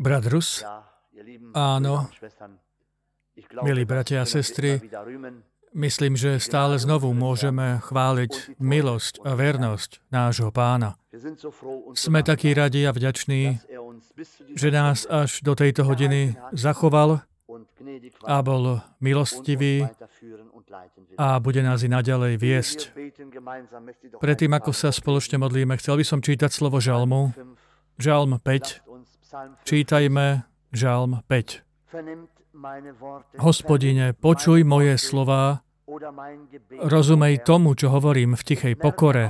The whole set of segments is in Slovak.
Brat Rus, áno, milí bratia a sestry, myslím, že stále znovu môžeme chváliť milosť a vernosť nášho Pána. Sme takí radi a vďační, že nás až do tejto hodiny zachoval a bol milostivý a bude nás i naďalej viesť. Predtým, ako sa spoločne modlíme, chcel by som čítať slovo žalmu. Žalm 5. Čítajme žalm 5. Hospodine, počuj moje slová, rozumej tomu, čo hovorím v tichej pokore.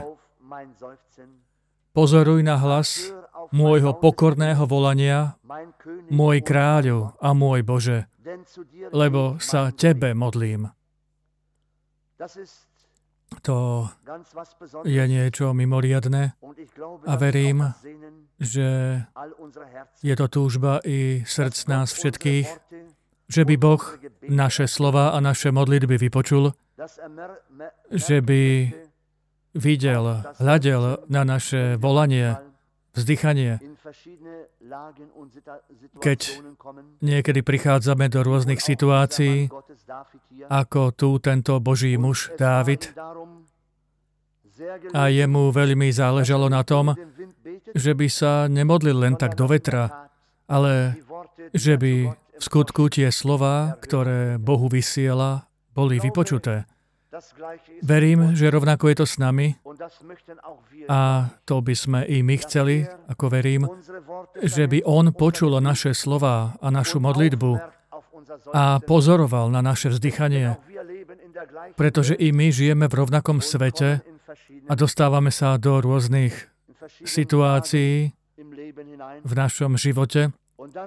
Pozoruj na hlas môjho pokorného volania, môj kráľu a môj Bože, lebo sa Tebe modlím. To je niečo mimoriadne a verím, že je to túžba i srdc nás všetkých, že by Boh naše slova a naše modlitby vypočul, že by videl, hľadel na naše volanie, vzdychanie, keď niekedy prichádzame do rôznych situácií, ako tu tento Boží muž Dávid. A jemu veľmi záležalo na tom, že by sa nemodlil len tak do vetra, ale že by v skutku tie slová, ktoré Bohu vysiela, boli vypočuté. Verím, že rovnako je to s nami a to by sme i my chceli, ako verím, že by On počul naše slová a našu modlitbu a pozoroval na naše vzdychanie, pretože i my žijeme v rovnakom svete a dostávame sa do rôznych situácií v našom živote.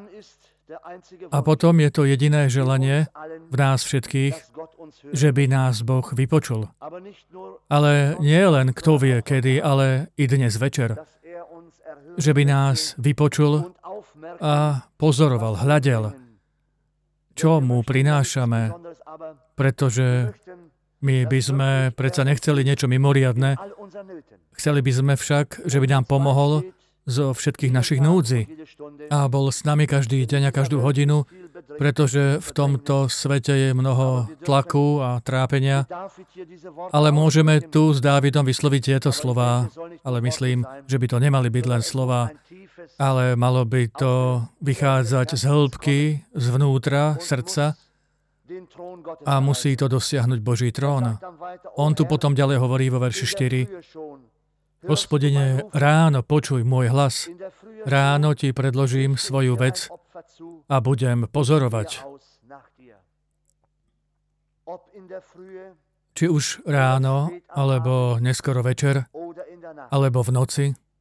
A potom je to jediné želanie v nás všetkých, že by nás Boh vypočul. Ale nie len kto vie kedy, ale i dnes večer. Že by nás vypočul a pozoroval, hľadel, čo mu prinášame, pretože my by sme predsa nechceli niečo mimoriadne. Chceli by sme však, že by nám pomohol zo všetkých našich núdzí a bol s nami každý deň a každú hodinu, pretože v tomto svete je mnoho tlaku a trápenia, ale môžeme tu s Dávidom vysloviť tieto slová, ale myslím, že by to nemali byť len slová, ale malo by to vychádzať z hĺbky, zvnútra srdca a musí to dosiahnuť Boží trón. On tu potom ďalej hovorí vo verši 4. Hospodine, ráno počuj môj hlas, ráno ti predložím svoju vec a budem pozorovať. Či už ráno, alebo neskoro večer, alebo v noci,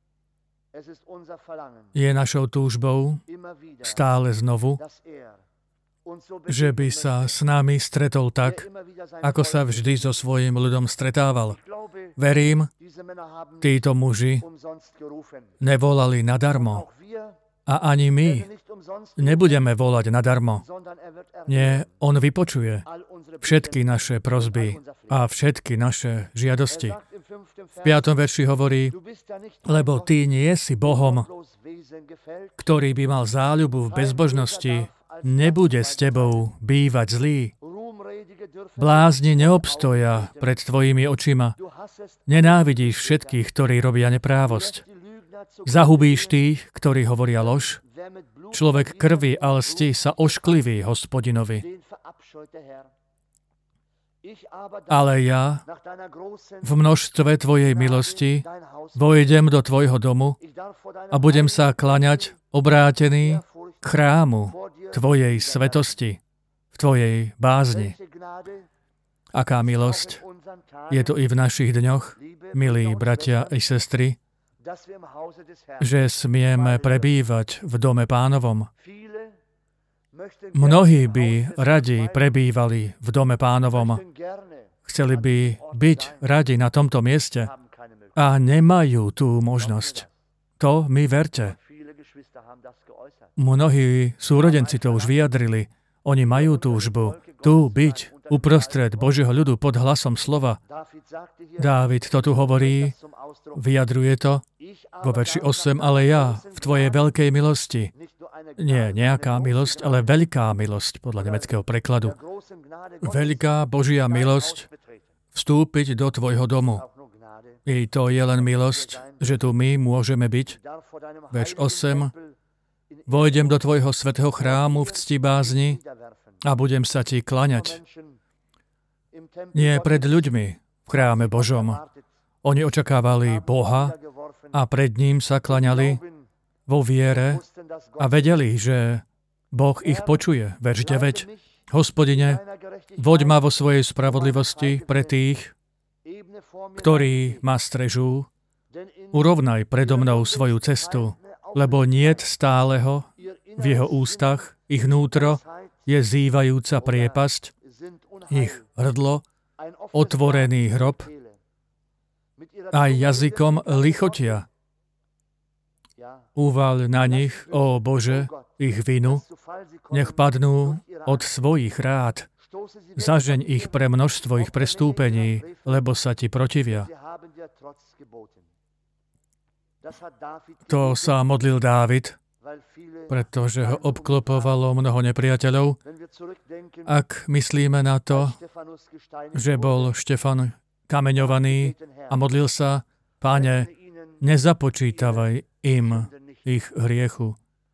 je našou túžbou stále znovu, že by sa s nami stretol tak, ako sa vždy so svojím ľudom stretával. Verím, títo muži nevolali nadarmo. A ani my nebudeme volať nadarmo. Nie, on vypočuje všetky naše prosby a všetky naše žiadosti. V 5. verši hovorí, lebo ty nie si Bohom, ktorý by mal záľubu v bezbožnosti, nebude s tebou bývať zlý. Blázni neobstoja pred tvojimi očima. Nenávidíš všetkých, ktorí robia neprávosť. Zahubíš tých, ktorí hovoria lož. Človek krvi a lsti sa oškliví Hospodinovi. Ale ja v množstve tvojej milosti vojdem do tvojho domu a budem sa klaňať obrátený k chrámu tvojej svetosti, v tvojej bázni. Aká milosť je to i v našich dňoch, milí bratia i sestry, že smieme prebývať v dome Pánovom. Mnohí by radi prebývali v dome Pánovom. Chceli by byť radi na tomto mieste a nemajú tú možnosť. To mi verte. Mnohí súrodenci to už vyjadrili. Oni majú túžbu tu byť uprostred Božieho ľudu pod hlasom slova. Dávid to tu hovorí, vyjadruje to vo verši 8, ale ja v tvojej veľkej milosti Nie nejaká milosť, ale veľká milosť podľa nemeckého prekladu. Veľká Božia milosť vstúpiť do tvojho domu. I to je len milosť, že tu my môžeme byť. Verš 8. Vojdem do tvojho svätého chrámu v ctibázni a budem sa ti klaňať. Nie pred ľuďmi v chráme Božom. Oni očakávali Boha a pred ním sa klaňali vo viere a vedeli, že Boh ich počuje. Verš 9. Hospodine, voď ma vo svojej spravodlivosti pre tých, ktorí ma strežú. Urovnaj predo mnou svoju cestu, lebo niet stáleho v jeho ústach, ich nútro je zývajúca priepasť, ich hrdlo, otvorený hrob, aj jazykom lichotia. Uvaľ na nich, ó Bože, ich vinu, nech padnú od svojich rád. Zažeň ich pre množstvo ich prestúpení, lebo sa ti protivia. To sa modlil Dávid, pretože ho obklopovalo mnoho nepriateľov. Ak myslíme na to, že bol Štefan kameňovaný a modlil sa, Pane, nezapočítavaj im ich hriechu.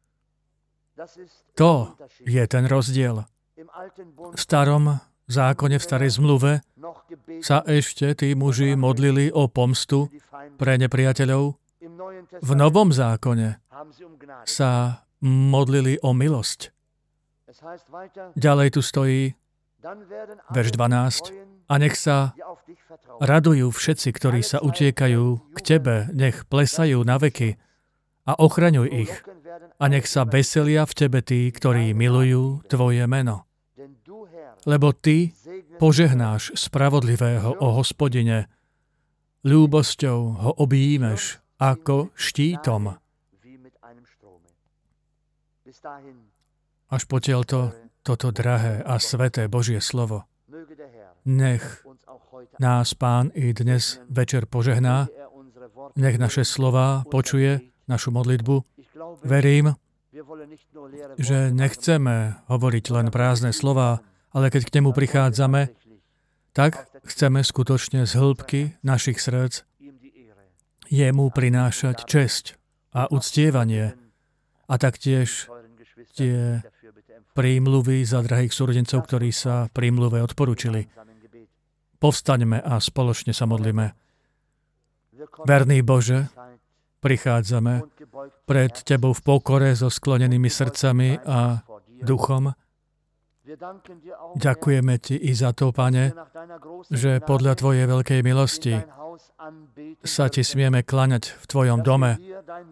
To je ten rozdiel. V starom zákone, v starej zmluve sa ešte tí muži modlili o pomstu pre nepriateľov. V novom zákone sa modlili o milosť. Ďalej tu stojí verš 12. A nech sa radujú všetci, ktorí sa utiekajú k tebe, nech plesajú na veky a ochraňuj ich. A nech sa veselia v tebe tí, ktorí milujú tvoje meno. Lebo ty požehnáš spravodlivého, o Hospodine, ľúbosťou ho objímeš ako štítom. Až potiaľ toto drahé a sveté Božie slovo. Nech nás Pán i dnes večer požehná, nech naše slová počuje, našu modlitbu. Verím, že nechceme hovoriť len prázdne slová, ale keď k nemu prichádzame, tak chceme skutočne z hĺbky našich srdc jemu prinášať česť a uctievanie a taktiež tie prímluvy za drahých súrodencov, ktorí sa prímluve odporúčili. Povstaňme a spoločne sa modlíme. Verný Bože, prichádzame pred Tebou v pokore so sklonenými srdcami a duchom. Ďakujeme Ti i za to, Pane, že podľa Tvojej veľkej milosti sa Ti smieme klaňať v Tvojom dome,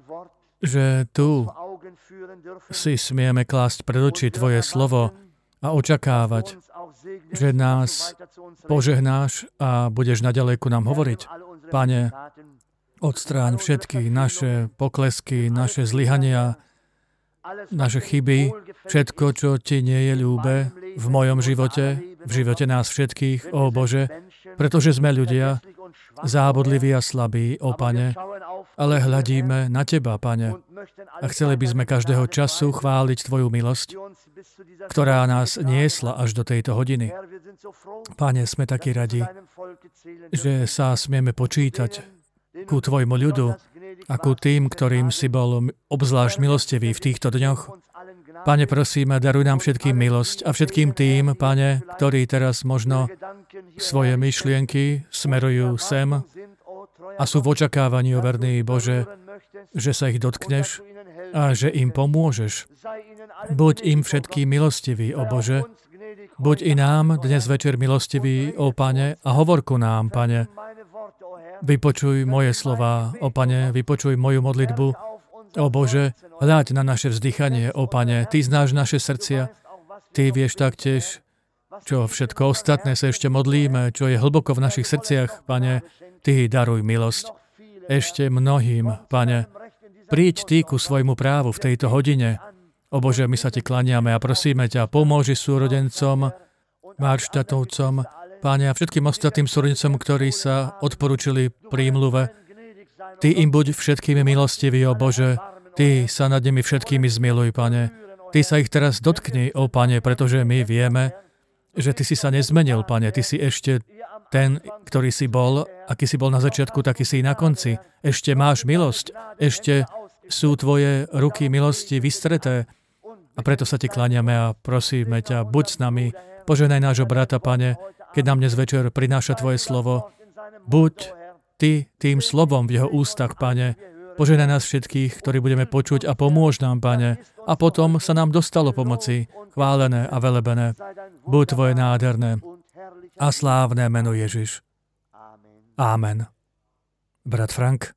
že tu si smieme klásť pred oči Tvoje slovo a očakávať, že nás požehnáš a budeš naďalej ku nám hovoriť. Pane, odstráň všetky naše poklesky, naše zlyhania, naše chyby, všetko, čo Ti nie je ľúbe v mojom živote, v živote nás všetkých, ó Bože, pretože sme ľudia, zábodliví a slabí, ó Pane, ale hľadíme na Teba, Pane, a chceli by sme každého času chváliť Tvoju milosť, ktorá nás niesla až do tejto hodiny. Pane, sme takí radi, že sa smieme počítať ku Tvojmu ľudu a ku tým, ktorým si bol obzvlášť milostivý v týchto dňoch. Pane, prosíme, daruj nám všetkým milosť a všetkým tým, Pane, ktorí teraz možno svoje myšlienky smerujú sem a sú v očakávaní, o verný Bože, že sa ich dotkneš a že im pomôžeš. Buď im všetkým milostivý, o Bože. Buď i nám dnes večer milostivý, o Pane, a hovor ku nám, Pane. Vypočuj moje slová, o Pane, vypočuj moju modlitbu. O Bože, hľaď na naše vzdychanie, o Pane. Ty znáš naše srdcia. Ty vieš taktiež, čo všetko ostatné sa ešte modlíme, čo je hlboko v našich srdciach, Pane. Ty daruj milosť. Ešte mnohým, Pane. Príď Ty ku svojmu právu v tejto hodine. O Bože, my sa Ti klaniame a prosíme ťa, pomôži súrodencom, Marštatovcom, Páne, a všetkým ostatným súrodencom, ktorí sa odporúčili prímluve. Ty im buď všetkými milostivý, o Bože, Ty sa nad nimi všetkými zmiluj, Pane. Ty sa ich teraz dotkni, ó Pane, pretože my vieme, že Ty si sa nezmenil, Pane. Ty si ešte ten, ktorý si bol, aký si bol na začiatku, taký si i na konci. Ešte máš milosť, ešte sú Tvoje ruky milosti vystreté. A preto sa Ti kláňame a prosíme ťa, buď s nami, poženaj nášho brata, Pane, keď nám dnes večer prináša Tvoje slovo. Buď Ty tým slovom v jeho ústach, Pane. Poženaj nás všetkých, ktorí budeme počuť a pomôž nám, Pane. A potom sa nám dostalo pomoci, chválené a velebené. Buď Tvoje nádherné a slávne meno Ježiš. Ámen. Brat Frank,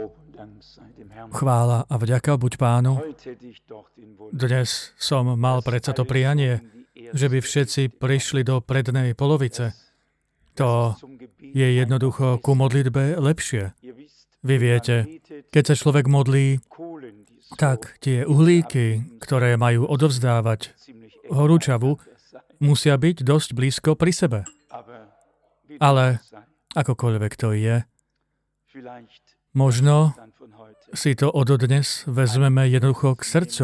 chvála a vďaka buď Pánu. Dnes som mal predsa to prianie, že by všetci prišli do prednej polovice. To je jednoducho ku modlitbe lepšie. Vy viete, keď sa človek modlí, tak tie uhlíky, ktoré majú odovzdávať horúčavu, musia byť dosť blízko pri sebe. Ale akokoľvek to je, možno si to od dnes vezmeme jednoducho k srdcu,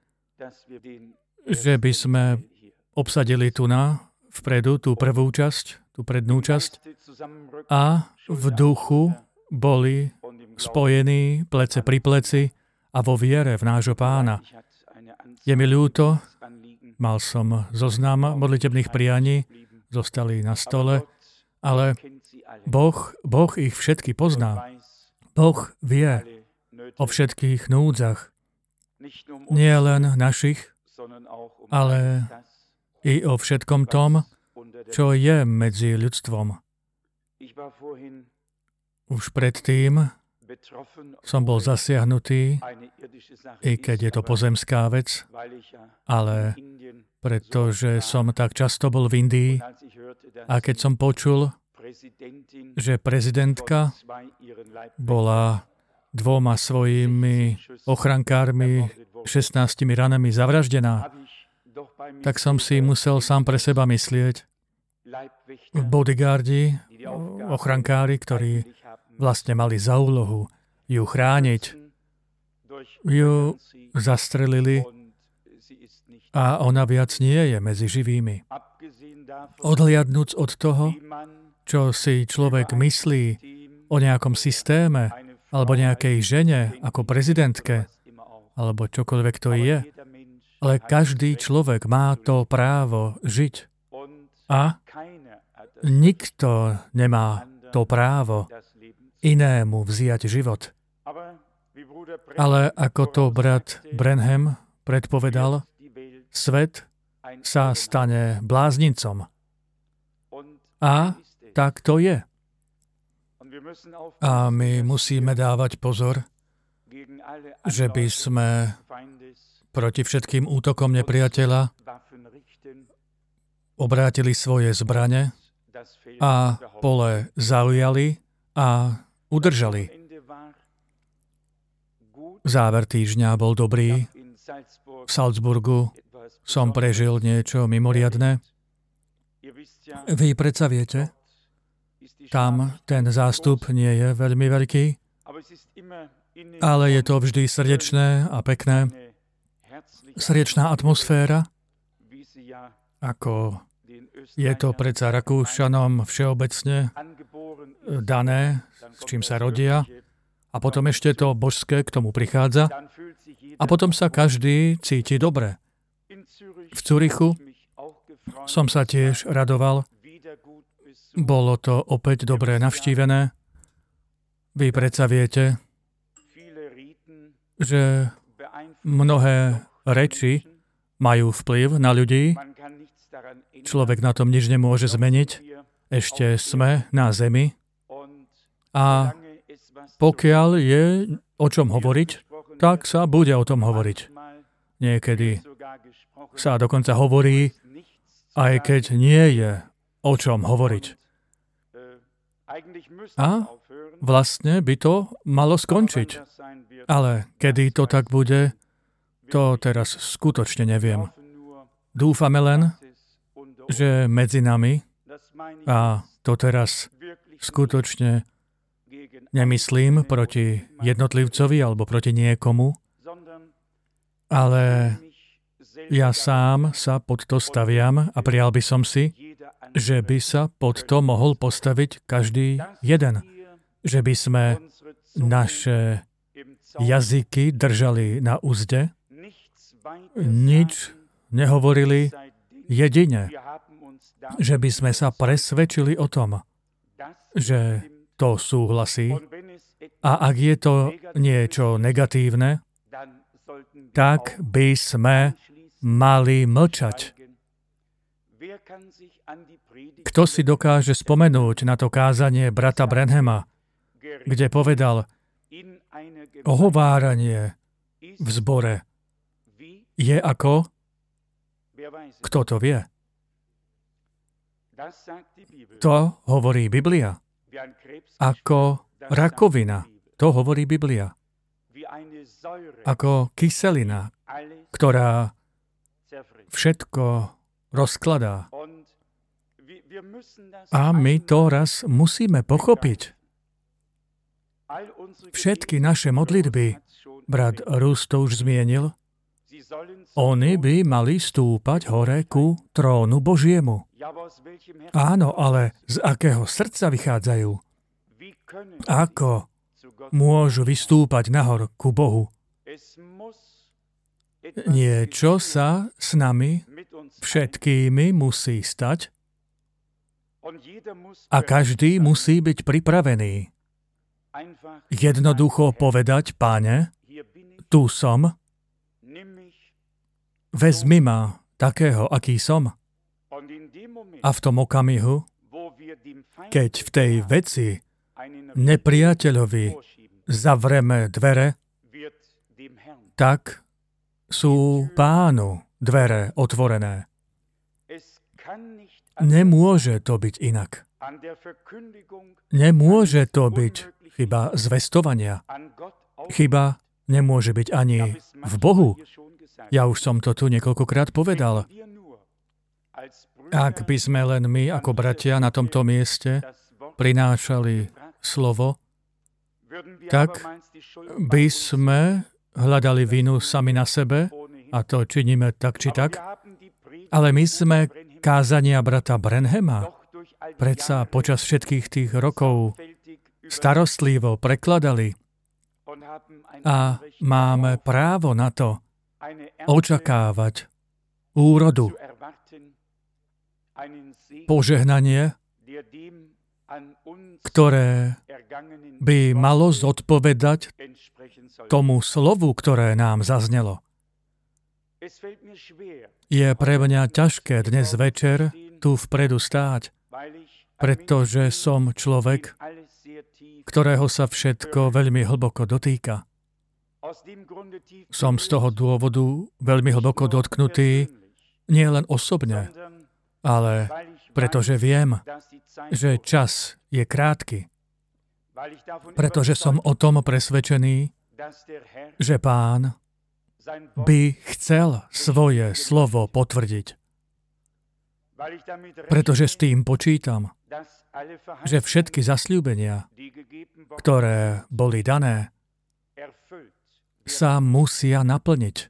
že by sme obsadili tu vpredu, tú prvú časť, tú prednú časť a v duchu boli spojení plece pri pleci a vo viere v nášho Pána. Je mi ľúto, mal som zoznam modlitebných prianí, zostali na stole, ale Boh ich všetky pozná. Boh vie o všetkých núdzach. Nie len našich, ale i o všetkom tom, čo je medzi ľudstvom. Už predtým som bol zasiahnutý, i keď je to pozemská vec, ale pretože som tak často bol v Indii a keď som počul, že prezidentka bola 2 svojimi ochrankármi, 16 ranami zavraždená, tak som si musel sám pre seba myslieť, bodyguardi, ochrankári, ktorí vlastne mali za úlohu ju chrániť, ju zastrelili a ona viac nie je medzi živými. Odhliadnuc od toho, čo si človek myslí o nejakom systéme alebo nejakej žene ako prezidentke alebo čokoľvek to je, ale každý človek má to právo žiť a nikto nemá to právo inému vziať život. Ale ako to brat Branham predpovedal, svet sa stane bláznicom. A tak to je. A my musíme dávať pozor, že by sme proti všetkým útokom nepriateľa obrátili svoje zbrane a pole zaujali a udržali. Záver týždňa bol dobrý. V Salzburgu som prežil niečo mimoriadne. Vy predsa viete, tam ten zástup nie je veľmi veľký, ale je to vždy srdečné a pekné. Srdečná atmosféra, ako je to predsa Rakúšanom všeobecne dané, s čím sa rodia. A potom ešte to božské k tomu prichádza. A potom sa každý cíti dobre. V Zürichu som sa tiež radoval. Bolo to opäť dobre navštívené. Vy predsa viete, že mnohé reči majú vplyv na ľudí. Človek na tom nič nemôže zmeniť. Ešte sme na zemi. A pokiaľ je o čom hovoriť, tak sa bude o tom hovoriť. Niekedy sa dokonca hovorí, aj keď nie je o čom hovoriť. A vlastne by to malo skončiť. Ale kedy to tak bude, to teraz skutočne neviem. Dúfame len, že medzi nami, a to teraz skutočne nemyslím proti jednotlivcovi alebo proti niekomu, Ale ja sám sa pod to staviam a prijal by som si, že by sa pod to mohol postaviť každý jeden. Že by sme naše jazyky držali na uzde, nič nehovorili jedine, že by sme sa presvedčili o tom, že to súhlasí. A ak je to niečo negatívne, tak by sme mali mlčať. Kto si dokáže spomenúť na to kázanie brata Branhama, kde povedal, ohováranie v zbore je ako... Kto to vie? To hovorí Biblia. Ako rakovina. To hovorí Biblia. Ako kyselina, ktorá všetko rozkladá. A my to raz musíme pochopiť. Všetky naše modlitby, brat Rus to už zmienil, oni by mali stúpať hore ku trónu Božiemu. Áno, ale z akého srdca vychádzajú? Ako môžu vystúpať nahor ku Bohu? Niečo sa s nami všetkými musí stať a každý musí byť pripravený. Jednoducho povedať, Páne, tu som, vezmi ma takého, aký som. A v tom okamihu, keď v tej veci nepriateľovi zavreme dvere, tak sú Pánu dvere otvorené. Nemôže to byť inak. Nemôže to byť chyba zvestovania. Chyba nemôže byť ani v Bohu. Ja už som to tu niekoľkokrát povedal. Ak by sme len my, ako bratia na tomto mieste, prinášali slovo, tak by sme hľadali vinu sami na sebe, a to činíme tak či tak, ale my sme kázania brata Branhama predsa počas všetkých tých rokov starostlivo prekladali a máme právo na to očakávať úrodu, požehnanie, ktoré by malo zodpovedať tomu slovu, ktoré nám zaznelo. Je pre mňa ťažké dnes večer tu vpredu stáť, pretože som človek, ktorého sa všetko veľmi hlboko dotýka. Som z toho dôvodu veľmi hlboko dotknutý, nie len osobne, ale pretože viem, že čas je krátky. Pretože som o tom presvedčený, že Pán by chcel svoje slovo potvrdiť. Pretože s tým počítam, že všetky zasľúbenia, ktoré boli dané, sa musia naplniť.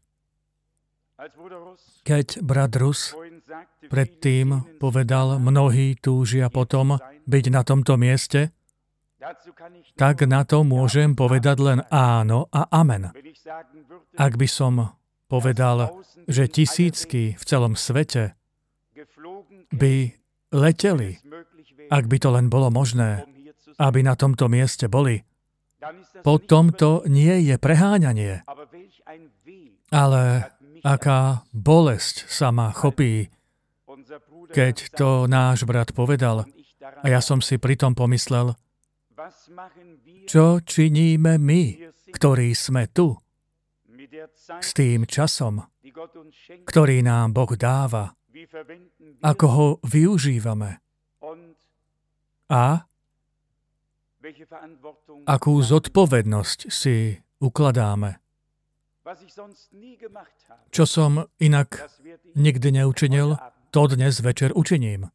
Keď brat Rus predtým povedal, mnohí túžia potom byť na tomto mieste, tak na to môžem povedať len áno a amen. Ak by som povedal, že tisícky v celom svete by leteli, ak by to len bolo možné, aby na tomto mieste boli, potom to nie je preháňanie. Ale aká bolesť sa ma chopí, keď to náš brat povedal, a ja som si pritom pomyslel, čo činíme my, ktorí sme tu, s tým časom, ktorý nám Boh dáva, ako ho využívame a akú zodpovednosť si ukladáme. Čo som inak nikdy neučinil, to dnes večer učiním.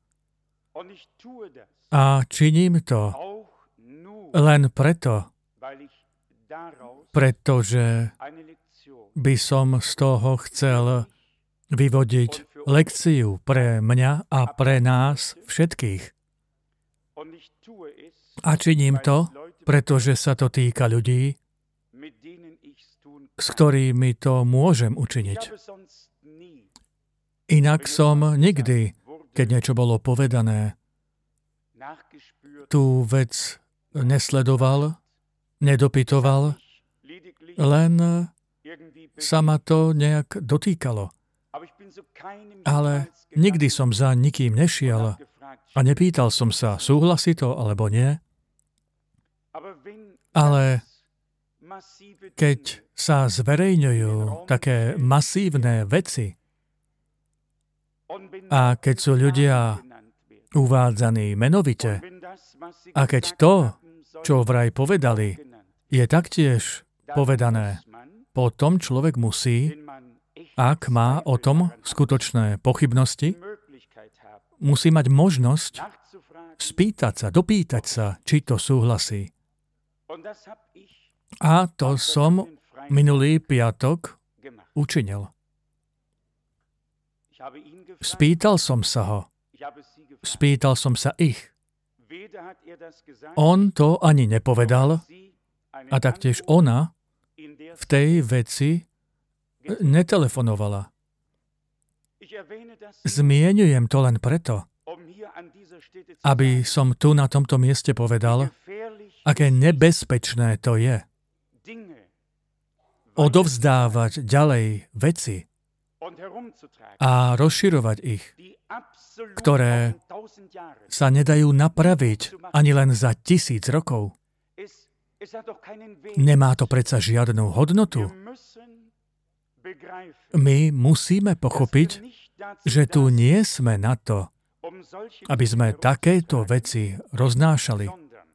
A činím to len preto, pretože by som z toho chcel vyvodiť lekciu pre mňa a pre nás všetkých. A činím to, pretože sa to týka ľudí, s ktorými to môžem učiniť. Inak som nikdy, keď niečo bolo povedané, tú vec nesledoval, nedopytoval, len sa ma to nejak dotýkalo. Ale nikdy som za nikým nešiel a nepýtal som sa, súhlasí to alebo nie. Ale keď sa zverejňujú také masívne veci a keď sú ľudia uvádzaní menovite a keď to, čo vraj povedali, je taktiež povedané, potom človek musí, ak má o tom skutočné pochybnosti, musí mať možnosť spýtať sa, dopýtať sa, či to súhlasí. A to som minulý piatok učinil. Spýtal som sa ho. Spýtal som sa ich. On to ani nepovedal a taktiež ona v tej veci netelefonovala. Zmieňujem to len preto, aby som tu na tomto mieste povedal, aké nebezpečné to je. Odovzdávať ďalej veci a rozširovať ich, ktoré sa nedajú napraviť ani len za 1000 rokov. Nemá to predsa žiadnu hodnotu. My musíme pochopiť, že tu nie sme na to, aby sme takéto veci roznášali.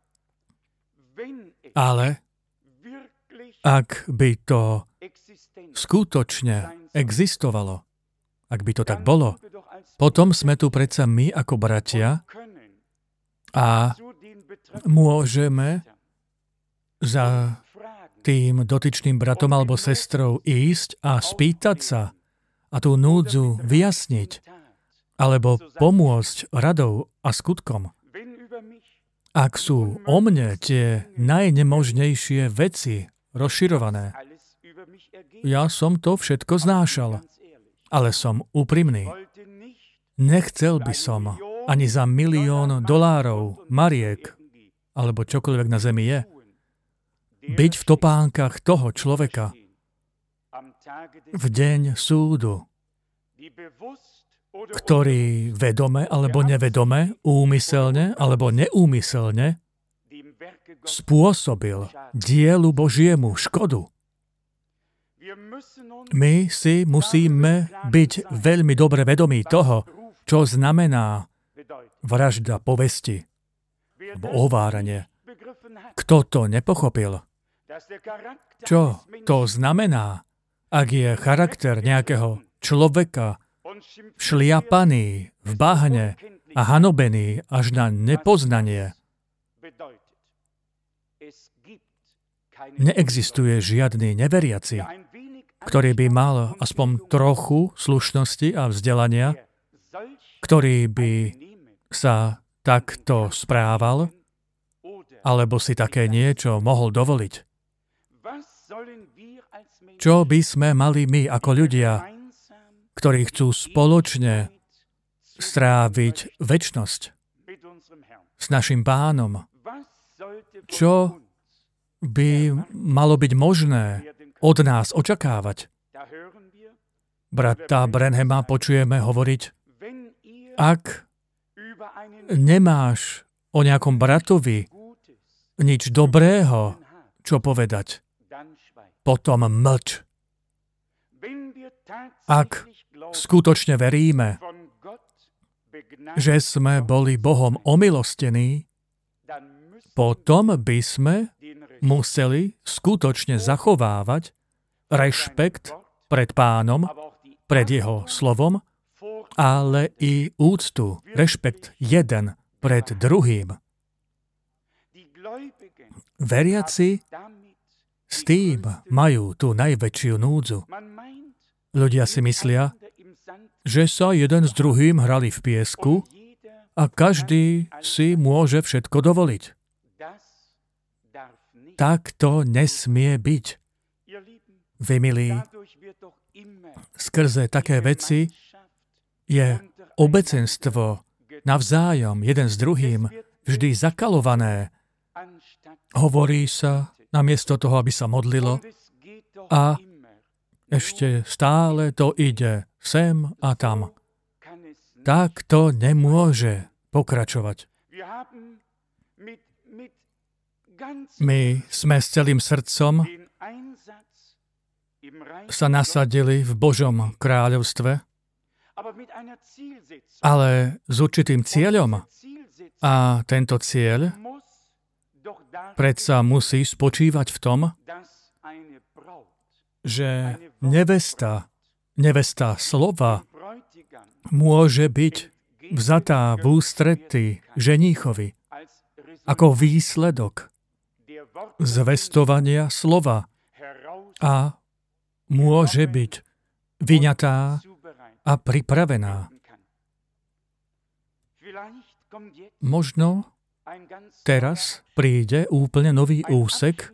Ale ak by to skutočne existovalo, ak by to tak bolo, potom sme tu predsa my ako bratia a môžeme za tým dotyčným bratom alebo sestrou ísť a spýtať sa a tú núdzu vyjasniť alebo pomôcť radou a skutkom. Ak sú o mne tie najnemožnejšie veci rozširované, ja som to všetko znášal, ale som úprimný. Nechcel by som ani za $1 000 000 mariek, alebo čokoľvek na zemi je, byť v topánkach toho človeka v deň súdu, ktorý vedome alebo nevedome, úmyselne alebo neúmyselne spôsobil dielu Božiemu škodu. My si musíme byť veľmi dobre vedomí toho, čo znamená vražda povesti alebo ováranie. Kto to nepochopil? Čo to znamená, ak je charakter nejakého človeka šliapaný v bahne a hanobený až na nepoznanie? Neexistuje žiadny neveriaci, ktorý by mal aspoň trochu slušnosti a vzdelania, ktorý by sa takto správal, alebo si také niečo mohol dovoliť. Čo by sme mali my ako ľudia, ktorí chcú spoločne stráviť večnosť s našim Pánom? Čo by malo byť možné od nás očakávať? Brata Branhama počujeme hovoriť, ak nemáš o nejakom bratovi nič dobrého, čo povedať, potom mlč. Ak skutočne veríme, že sme boli Bohom omilostení, potom by sme museli skutočne zachovávať rešpekt pred Pánom, pred Jeho slovom, ale i úctu, rešpekt jeden pred druhým. Veriaci s tým majú tú najväčšiu núdzu. Ľudia si myslia, že sa jeden s druhým hrali v piesku a každý si môže všetko dovoliť. Tak to nesmie byť. Vy, milí, skrze také veci je obecenstvo navzájom, jeden s druhým, vždy zakalované. Hovorí sa namiesto toho, aby sa modlilo, a ešte stále to ide sem a tam. Tak to nemôže pokračovať. My sme s celým srdcom sa nasadili v Božom kráľovstve, ale s určitým cieľom. A tento cieľ predsa musí spočívať v tom, že nevesta slova môže byť vzatá v ústrety ženíchovi ako výsledok zvestovania slova a môže byť vyňatá a pripravená. Možno teraz príde úplne nový úsek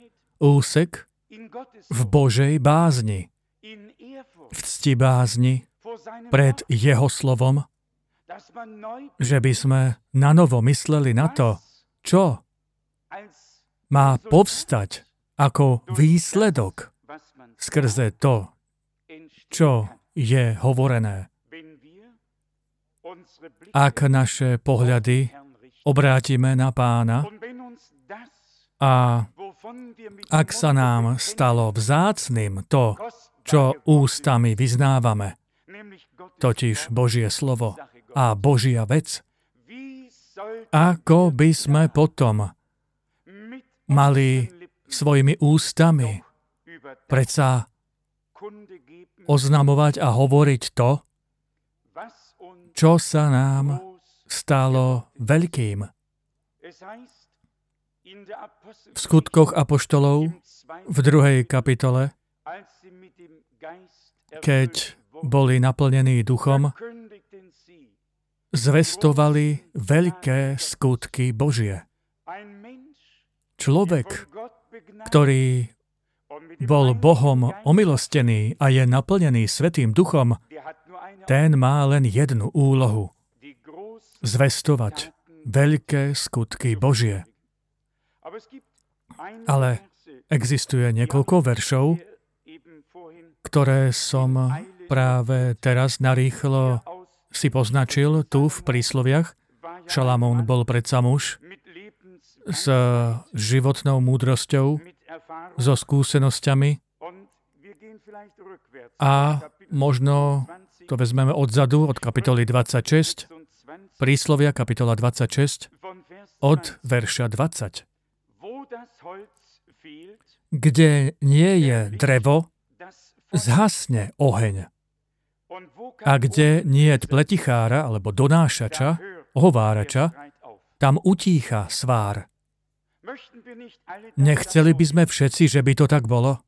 v Božej bázni, v ctibázni pred Jeho slovom, že by sme nanovo mysleli na to, čo má povstať ako výsledok skrze to, čo je hovorené. Ak naše pohľady obrátime na Pána a ak sa nám stalo vzácnym to, čo ústami vyznávame, totiž Božie slovo a Božia vec, ako by sme potom mali svojimi ústami predsa oznamovať a hovoriť to, čo sa nám stalo veľkým. V Skutkoch apoštolov v 2. kapitole, keď boli naplnení duchom, zvestovali veľké skutky Božie. Človek, ktorý bol Bohom omilostený a je naplnený Svätým duchom, ten má len jednu úlohu. Zvestovať veľké skutky Božie. Ale existuje niekoľko veršov, ktoré som práve teraz narýchlo si poznačil tu v prísloviach. Šalamún bol predsa muž s životnou múdrosťou, so skúsenosťami a možno to vezmeme odzadu, od kapitoly 26, príslovia kapitola 26, od verša 20. Kde nie je drevo, zhasne oheň. A kde nie je pletichára, alebo donášača, ohovárača, tam utícha svár. Nechceli by sme všetci, že by to tak bolo?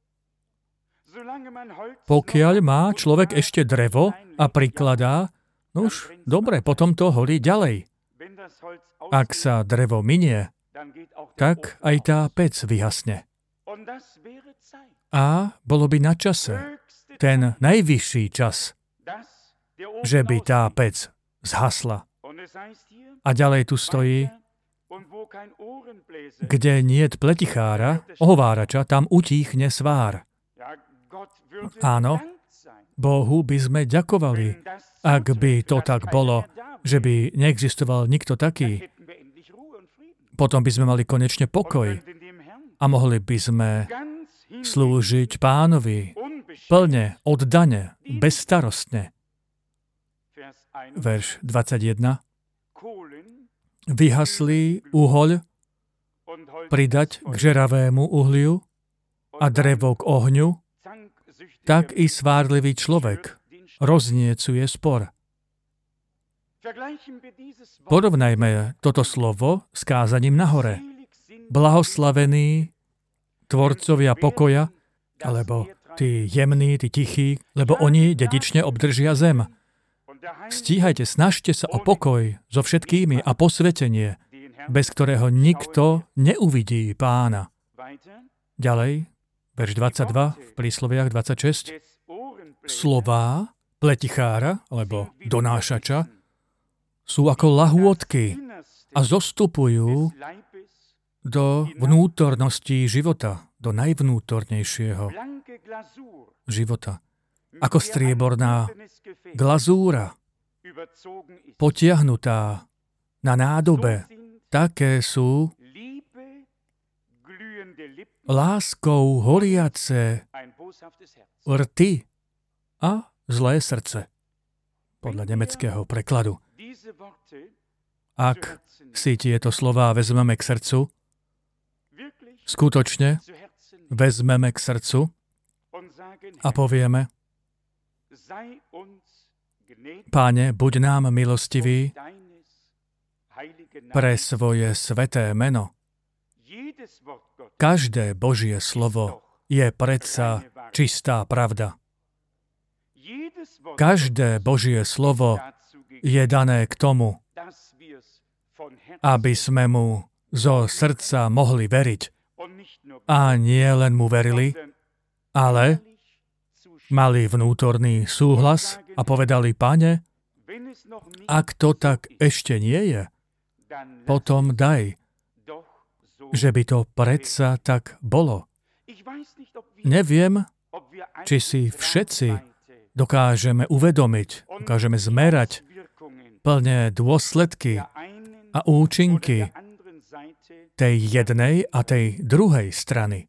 Pokiaľ má človek ešte drevo a prikladá, nuž, dobre, potom to horí ďalej. Ak sa drevo minie, tak aj tá pec vyhasne. A bolo by na čase, ten najvyšší čas, že by tá pec zhasla. A ďalej tu stojí, kde niet pletichára, ohovárača, tam utíchne svár. Áno, Bohu by sme ďakovali, ak by to tak bolo, že by neexistoval nikto taký. Potom by sme mali konečne pokoj a mohli by sme slúžiť Pánovi plne, oddane, bezstarostne. Verš 21. Vyhaslý uhoľ pridať k žeravému uhliu a drevo k ohňu, tak i svárlivý človek rozniecuje spor. Porovnajme toto slovo s kázaním nahore. Blahoslavení tvorcovia pokoja, alebo tí jemní, tí tichí, lebo oni dedične obdržia zem. Stíhajte, snažte sa o pokoj so všetkými a posvetenie, bez ktorého nikto neuvidí Pána. Ďalej, verš 22, v prísloviach 26. Slová pletichára, alebo donášača, sú ako lahôdky a zostupujú do vnútorností života, do najvnútornejšieho života. Ako strieborná glazúra, potiahnutá na nádobe, také sú láskou horiace rty a zlé srdce, podľa nemeckého prekladu. Ak si tieto slová vezmeme k srdcu, skutočne vezmeme k srdcu a povieme: Páne, buď nám milostivý pre svoje sveté meno. Každé Božie slovo je predsa čistá pravda. Každé Božie slovo je dané k tomu, aby sme mu zo srdca mohli veriť. A nie len mu verili, ale mali vnútorný súhlas a povedali: Pane, ak to tak ešte nie je, potom daj, že by to predsa tak bolo. Neviem, či si všetci dokážeme uvedomiť, dokážeme zmerať plne dôsledky a účinky tej jednej a tej druhej strany.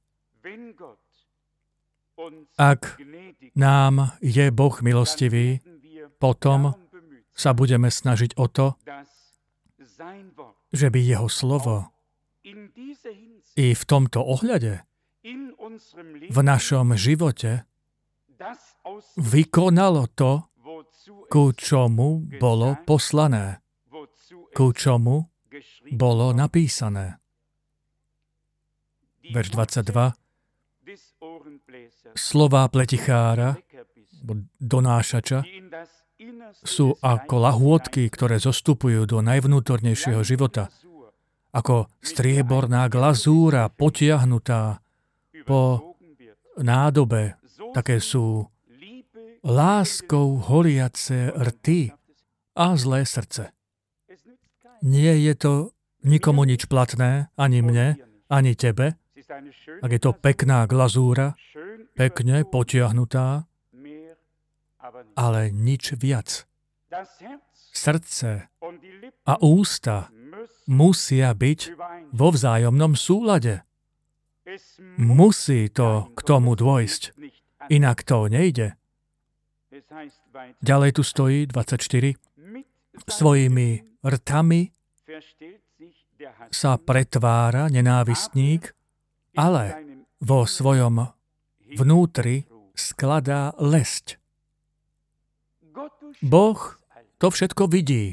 Ak nám je Boh milostivý, potom sa budeme snažiť o to, že by jeho slovo i v tomto ohľade v našom živote vykonalo to, ku čomu bolo poslané, ku čomu bolo napísané. Verš 22. Slová pletichára, donášača, sú ako lahôdky, ktoré zostupujú do najvnútornejšieho života. Ako strieborná glazúra potiahnutá po nádobe, také sú láskou horiace rty a zlé srdce. Nie je to nikomu nič platné, ani mne, ani tebe, ak je to pekná glazúra, pekne potiahnutá, ale nič viac. Srdce a ústa musia byť vo vzájomnom súlade. Musí to k tomu dôjsť, inak to nejde. Ďalej tu stojí 24. Svojimi rtami sa pretvára nenávistník, ale vo svojom vnútri skladá lesť. Boh to všetko vidí.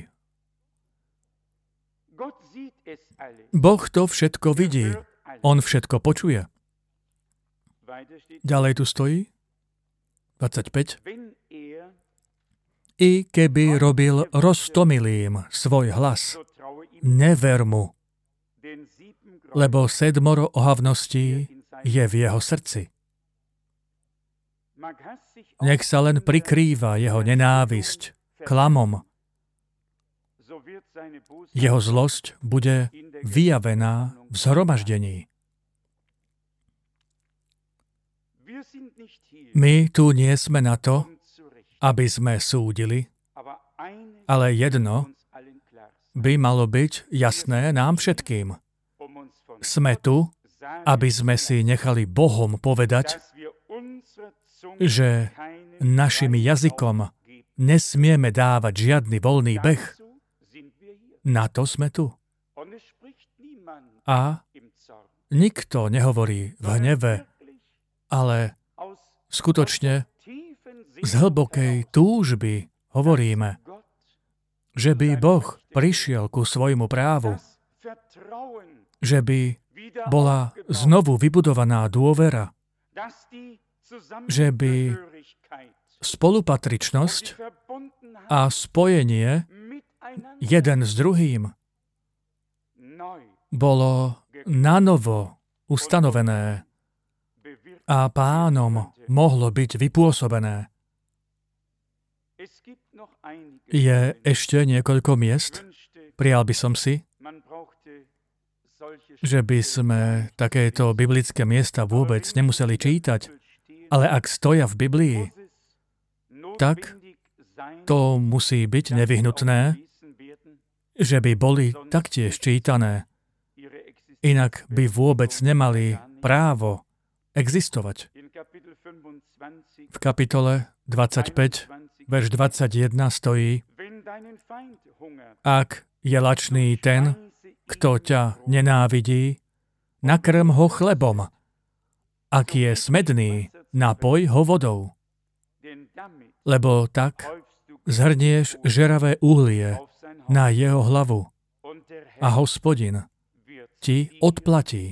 Boh to všetko vidí. On všetko počuje. Ďalej tu stojí 25. I keby robil roztomilým svoj hlas, never mu, lebo 7 ohavností je v jeho srdci. Nech sa len prikrýva jeho nenávisť klamom. Jeho zlosť bude vyjavená v zhromaždení. My tu nie sme na to, aby sme súdili, ale jedno by malo byť jasné nám všetkým. Sme tu, aby sme si nechali Bohom povedať, že našim jazykom nesmieme dávať žiadny voľný beh. Na to sme tu. A nikto nehovorí v hneve, ale skutočne z hlbokej túžby hovoríme, že by Boh prišiel ku svojmu právu, že by bola znovu vybudovaná dôvera, že by spolupatričnosť a spojenie jeden s druhým bolo nanovo ustanovené a Pánom mohlo byť vypôsobené. Je ešte niekoľko miest, prijal by som si, že by sme takéto biblické miesta vôbec nemuseli čítať, ale ak stoja v Biblii, tak to musí byť nevyhnutné, že by boli taktiež čítané. Inak by vôbec nemali právo existovať. V kapitole 25, verš 21 stojí: Ak je lačný ten, kto ťa nenávidí, nakrm ho chlebom. Ak je smedný, napoj ho vodou. Lebo tak zhrnieš žeravé uhlie na jeho hlavu a Hospodin ti odplatí.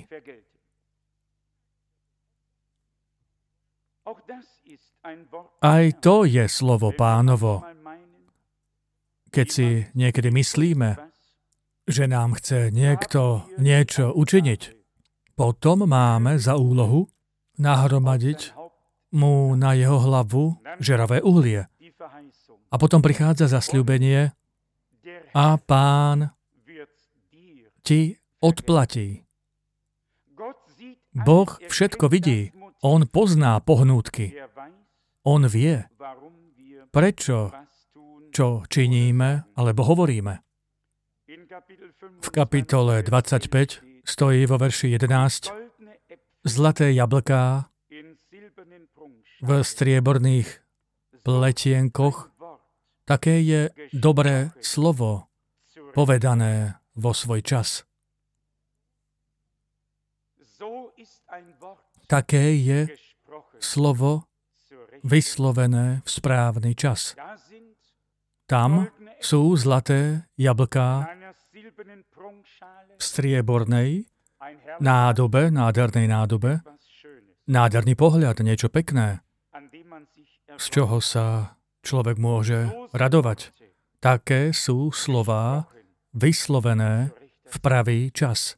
Aj to je slovo Pánovo. Keď si niekedy myslíme, že nám chce niekto niečo učiniť, potom máme za úlohu nahromadiť mu na jeho hlavu žeravé uhlie. A potom prichádza zasľúbenie a Pán ti odplatí. Boh všetko vidí. On pozná pohnútky. On vie, prečo, čo činíme alebo hovoríme. V kapitole 25 stojí vo verši 11: Zlaté jablká v strieborných pletienkoch, také je dobré slovo, povedané vo svoj čas. Také je slovo vyslovené v správny čas. Tam sú zlaté jablká v striebornej nádobe, nádhernej nádobe, nádherný pohľad, niečo pekné, z čoho sa človek môže radovať. Také sú slová vyslovené v pravý čas.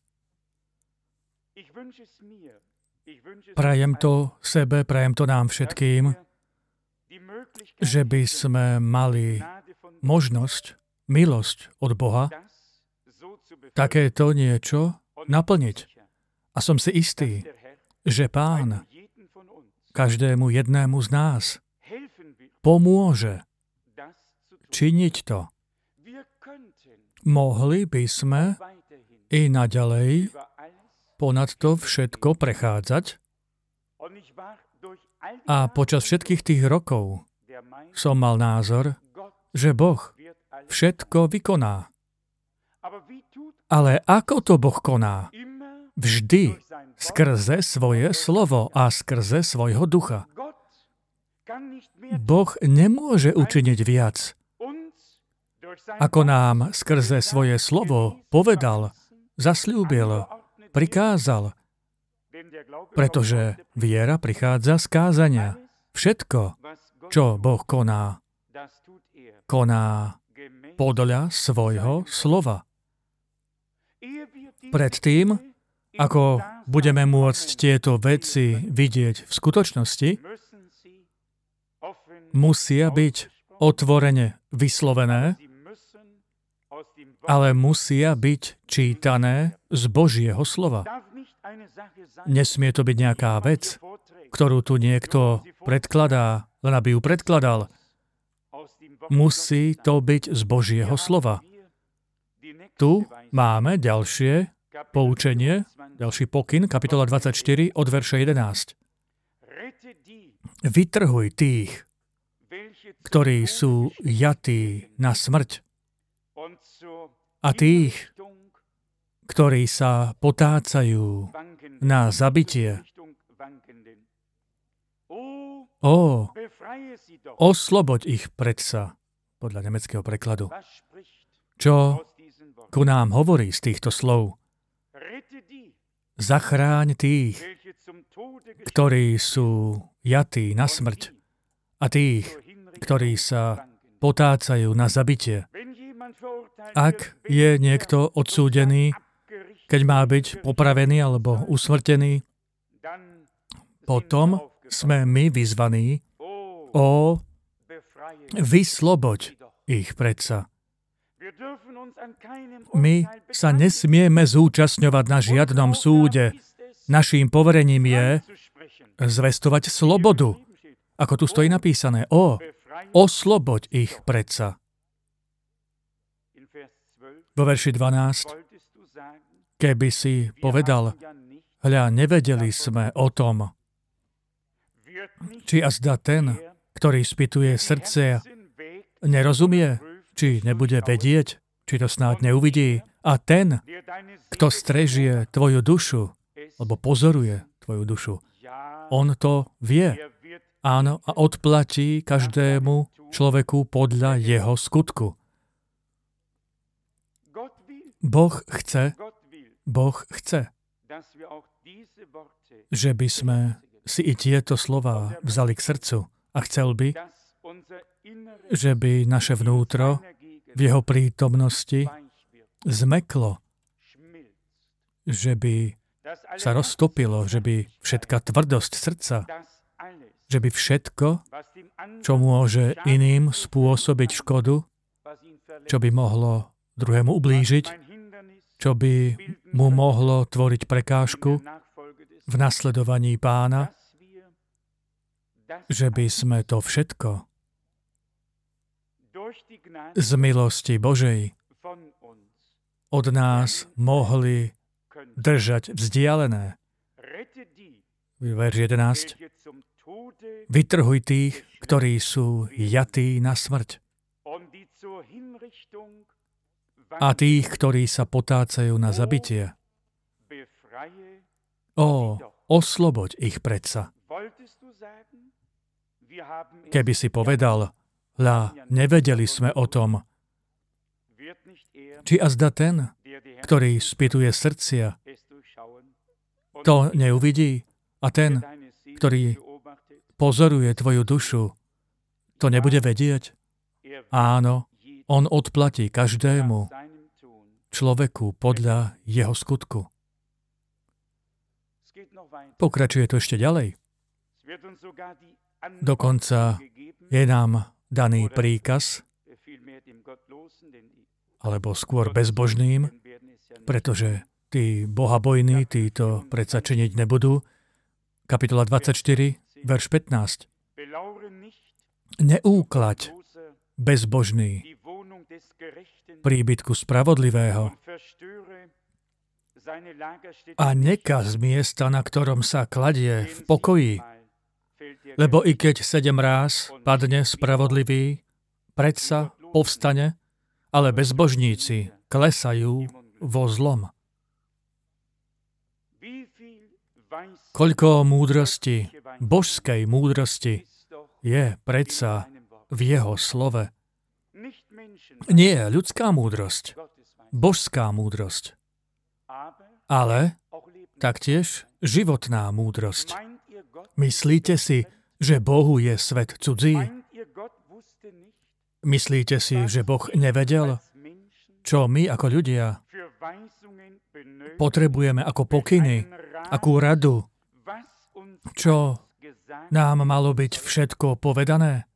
Prajem to sebe, prajem to nám všetkým, že by sme mali možnosť, milosť od Boha, takéto niečo naplniť. A som si istý, že Pán každému jednému z nás pomôže činiť to. Mohli by sme i naďalej ponad to všetko prechádzať a počas všetkých tých rokov som mal názor, že Boh všetko vykoná. Ale ako to Boh koná? Vždy skrze svoje slovo a skrze svojho ducha. Boh nemôže učiniť viac, ako nám skrze svoje slovo povedal, zasľúbil, prikázal, pretože viera prichádza z kázania. Všetko, čo Boh koná, koná podľa svojho slova. Predtým, ako budeme môcť tieto veci vidieť v skutočnosti, musia byť otvorene vyslovené, ale musia byť čítané z Božieho slova. Nesmie to byť nejaká vec, ktorú tu niekto predkladá, len aby ju predkladal. Musí to byť z Božieho slova. Tu máme ďalšie poučenie, ďalší pokyn, kapitola 24, od verša 11. Vytrhuj tých, ktorí sú jatí na smrť, a tých, ktorí sa potácajú na zabitie. Osloboď ich predsa, podľa nemeckého prekladu. Čo ku nám hovorí z týchto slov? zachráň tých, ktorí sú jatí na smrť a tých, ktorí sa potácajú na zabitie. Ak je niekto odsúdený, keď má byť popravený alebo usmrtený, potom sme my vyzvaní, vysloboď ich predsa. My sa nesmieme zúčastňovať na žiadnom súde. Naším poverením je zvestovať slobodu. Ako tu stojí napísané, osloboď ich predsa. Vo verši 12, keby si povedal, hľa, nevedeli sme o tom, či azda ten, ktorý spytuje srdce, nerozumie, či nebude vedieť, či to snáď neuvidí. A ten, kto strežie tvoju dušu, alebo pozoruje tvoju dušu, on to vie. Áno, a odplatí každému človeku podľa jeho skutku. Boh chce, že by sme si i tieto slová vzali k srdcu a chcel by, že by naše vnútro v jeho prítomnosti zmeklo, že by sa roztopilo, že by všetká tvrdosť srdca, že by všetko, čo môže iným spôsobiť škodu, čo by mohlo druhému ublížiť, čo by mu mohlo tvoriť prekážku v nasledovaní Pána, že by sme to všetko z milosti Božej od nás mohli držať vzdialené. Verš 11. Vytrhuj tých, ktorí sú jatí na smrť. A tých, ktorí sa potácajú na zabitie. Osloboď ich predsa. Keby si povedal, hľa, nevedeli sme o tom, či azda ten, ktorý spytuje srdcia, to neuvidí, a ten, ktorý pozoruje tvoju dušu, to nebude vedieť? Áno, on odplatí každému človeku podľa jeho skutku. Pokračuje to ešte ďalej. Dokonca je nám daný príkaz, alebo skôr bezbožným, pretože tí bohabojní, títo predsa činiť nebudú. Kapitola 24, verš 15. Neúklaď bezbožný príbytku spravodlivého a nekaz miesta, na ktorom sa kladie v pokoji, lebo i keď 7 ráz padne spravodlivý, predsa povstane, ale bezbožníci klesajú vo zlom. Koľko múdrosti, božskej múdrosti je predsa v jeho slove. Nie ľudská múdrosť, božská múdrosť, ale taktiež životná múdrosť. Myslíte si, že Bohu je svet cudzí? Myslíte si, že Boh nevedel, čo my ako ľudia potrebujeme ako pokyny, akú radu, čo nám malo byť všetko povedané?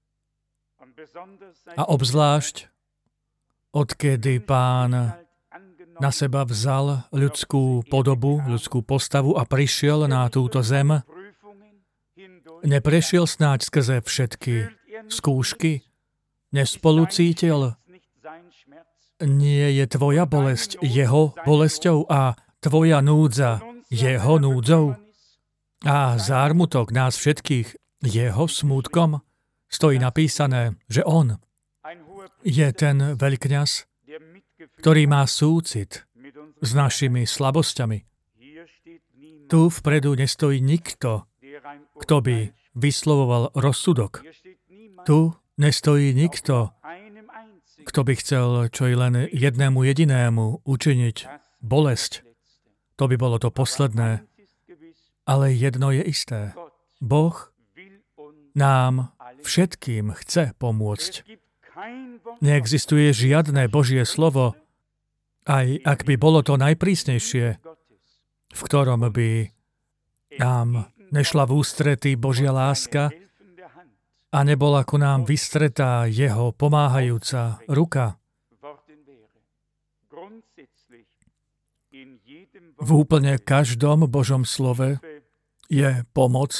A obzvlášť, odkedy Pán na seba vzal ľudskú podobu, ľudskú postavu a prišiel na túto zem, neprešiel snáď skrze všetky skúšky, nespolucítil. Nie je tvoja bolesť jeho bolesťou a tvoja núdza jeho núdzou a zármutok nás všetkých jeho smútkom. Stojí napísané, že on je ten veľkňaz, ktorý má súcit s našimi slabosťami. Tu vpredu nestojí nikto, kto by vyslovoval rozsudok. Tu nestojí nikto, kto by chcel čo i len jednému jedinému učiniť bolesť. To by bolo to posledné. Ale jedno je isté. Boh nám všetkým chce pomôcť. Neexistuje žiadne Božie slovo, aj ak by bolo to najprísnejšie, v ktorom by nám nešla v ústrety Božia láska a nebola ku nám vystretá jeho pomáhajúca ruka. V úplne každom Božom slove je pomoc,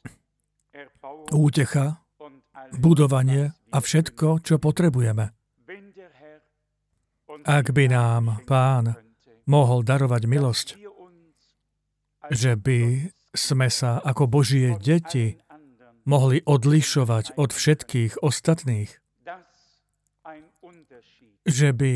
útecha, budovanie a všetko, čo potrebujeme. Ak by nám Pán mohol darovať milosť, že by sme sa ako Božie deti mohli odlišovať od všetkých ostatných, že by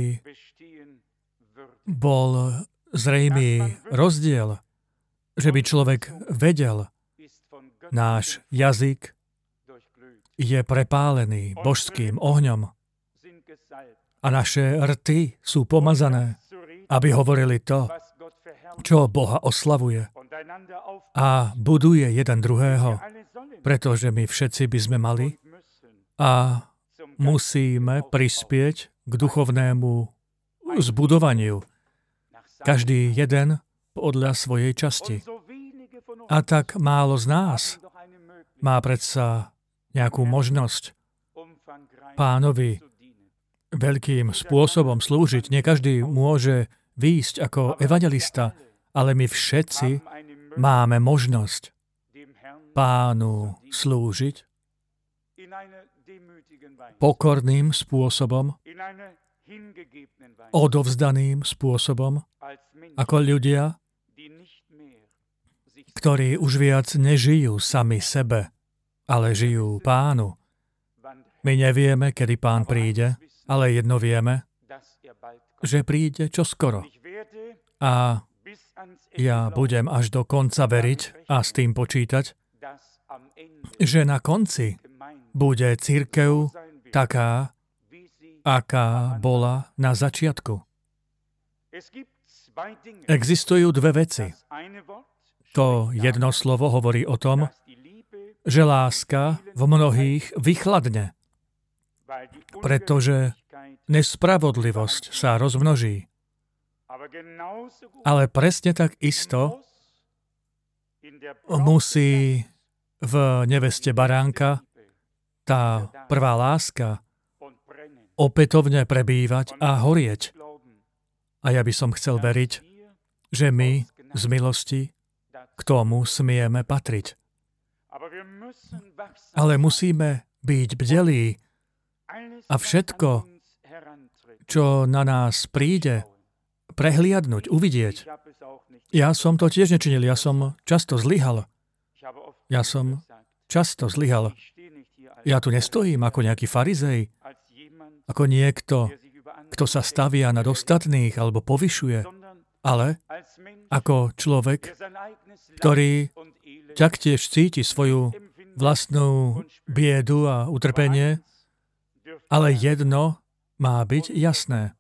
bol zrejmý rozdiel, že by človek vedel, náš jazyk je prepálený božským ohňom a naše rty sú pomazané, aby hovorili to, čo Boha oslavuje a buduje jeden druhého, pretože my všetci by sme mali a musíme prispieť k duchovnému zbudovaniu. Každý jeden podľa svojej časti. A tak málo z nás má predsa nejakú možnosť Pánovi veľkým spôsobom slúžiť. Nie každý môže výjsť ako evanjelista, ale my všetci máme možnosť Pánu slúžiť pokorným spôsobom, odovzdaným spôsobom, ako ľudia, ktorí už viac nežijú sami sebe, ale žijú Pánu. My nevieme, kedy Pán príde, ale jedno vieme, že príde čoskoro. A ja budem až do konca veriť a s tým počítať, že na konci bude cirkev taká, aká bola na začiatku. Existujú dve veci. To jedno slovo hovorí o tom, že láska v mnohých vychladne, pretože nespravodlivosť sa rozmnoží. Ale presne tak isto musí v neveste baránka tá prvá láska opätovne prebývať a horieť. A ja by som chcel veriť, že my z milosti k tomu smieme patriť. Ale musíme byť bdelí a všetko, čo na nás príde, prehliadnúť, uvidieť. Ja som to tiež nečinil, ja som často zlyhal. Ja tu nestojím ako nejaký farizej, ako niekto, kto sa stavia nad ostatných alebo povyšuje, ale ako človek, ktorý taktiež cíti svoju vlastnú biedu a utrpenie, ale jedno má byť jasné.